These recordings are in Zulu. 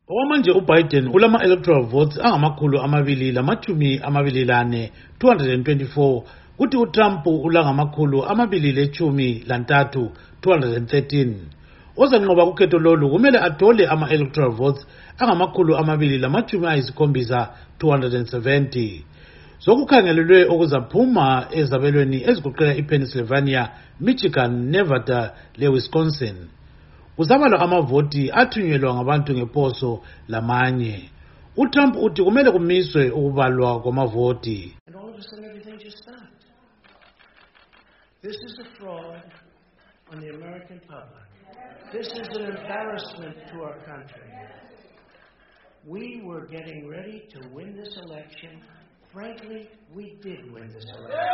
Okwamanje uBiden ulama electoral votes angamakhulu amabili lamachumi amabili lane 224 kuthi uTrump ulangamakhulu amabili lechumi lantathu 213. Ozanqoba kukhetho lolu kumele athole ama-electoral votes angamakhulu amabili lamachumi ayisikhombisa 270. Sokukhangelelwe okuzaphuma ezabelweni ezigoqela iPennsylvania, Michigan, Nevada leWisconsin. Kuzabalwa amavoti athunyelwa ngabantu ngeposo lamanye. uTrump uthi kumele kumiswe ukubalwa kwamavoti. And all of a sudden everything just stopped. This is a fraud on the American public. This is an embarrassment to our country. We were getting ready to win this election. Frankly, we did win this election.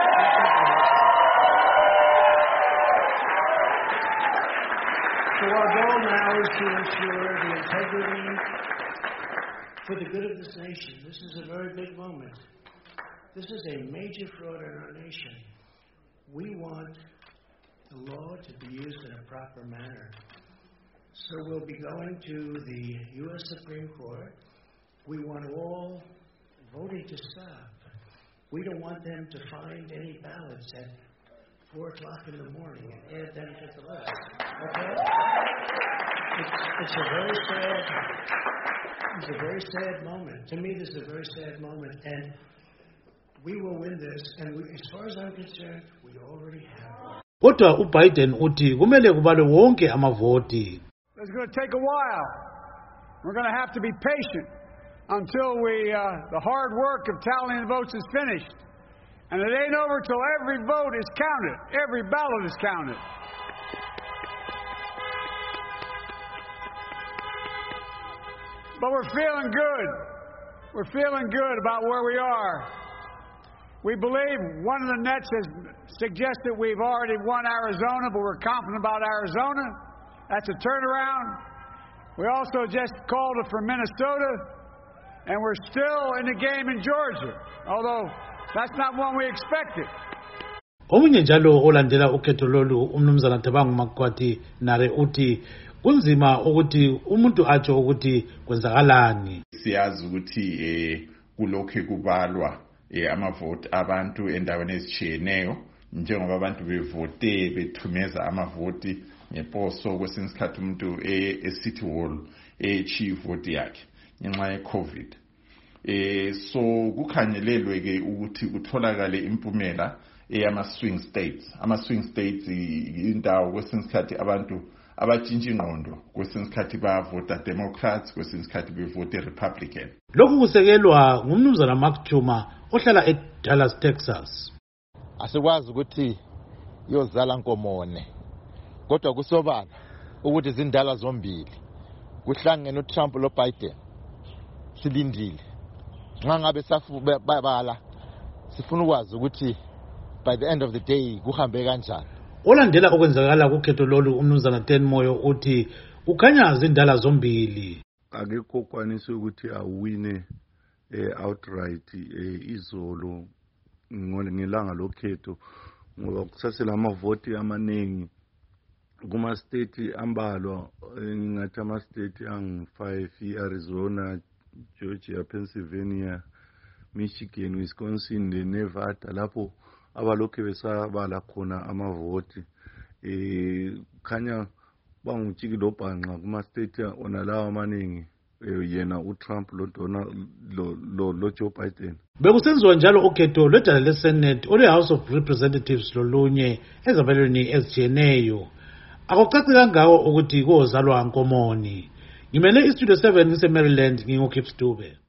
So our goal now is to ensure the integrity for the good of this nation. This is a very big moment. This is a major fraud in our nation. We want the law to be used in a proper manner. So we'll be going to the U.S. Supreme Court. We want all voting to stop. We don't want them to find any ballots at 4 o'clock in the morning and add them to the list. Okay? It's a very sad moment. To me, this is a very sad moment, and we will win this. And as far as I'm concerned, we already have. Kodwa uBiden uthi kumele kubalwe wonke amavoti. It's going to take a while. We're going to have to be patient until the hard work of tallying the votes is finished. And it ain't over till every vote is counted. Every ballot is counted. But we're feeling good. We're feeling good about where we are. We believe one of the nets has suggested we've already won Arizona, but we're confident about Arizona. That's a turnaround. We also just called it for Minnesota, and we're still in the game in Georgia, although that's not one we expected. Omunye njalo olandela ukhetho lolu umnumzana Thabang Makwati nare uthi kunzima ukuthi umuntu atsho ukuthi kwenzakalani. Siyazi ukuthi kulokho kubalwa amavoti abantu endaweni ezitshiyeneyo njengoba abantu bevote bethumeza amavoti ngeposo kwesinye isikhathi umuntu eCity Hall echief vote yakhe ngenxa yeCovid. So kukhangelelwe ke ukuthi kutholakale impumela ama-swing states. Ama-swing states indawo kwesinye isikhathi abantu abatshintsha ingqondo, kwesinye isikhathi bavota Democrats, kwesinye isikhathi bevota Republican. Lokhu kusekelwa ngumnumzana Mark Chuma ohlala eDallas, Texas. Asikwazi ukuthi yozala nkomone. Kodwa kusobala ukuthi izindala zombili kuhlangene uTrump loBiden. Silindile. Nxa ngabe safubala sifuna ukwazi ukuthi by the end of the day kuhambe kanjani. Olandela okwenzakala kukhetho lolu umnumzana Ten Moyo uthi ukhanya izindala zombili. Akekho kwanisa ukuthi awine outright izolo ngelanga lokhetho ngoba kusasela amavoti amaningi kuma state ambalwa ngathi ama state ang5 iArizona, Georgia, Pennsylvania, Michigan, Wisconsin leNevada lapho abalokhe besabala khona amavoti khanya bangutshiki lobhanqa kuma state onalawa amaningi yena uTrump lo Joe Biden. Bekusenziwa njalo ukhetho lwedala leSenate olweHouse of Representatives lolunye ezabelweni ezitshiyeneyo. Akucaci kangako ukuthi kozalwa nkomoni. Ngimele iStudio 7 ngiseMaryland ngingukip Stube.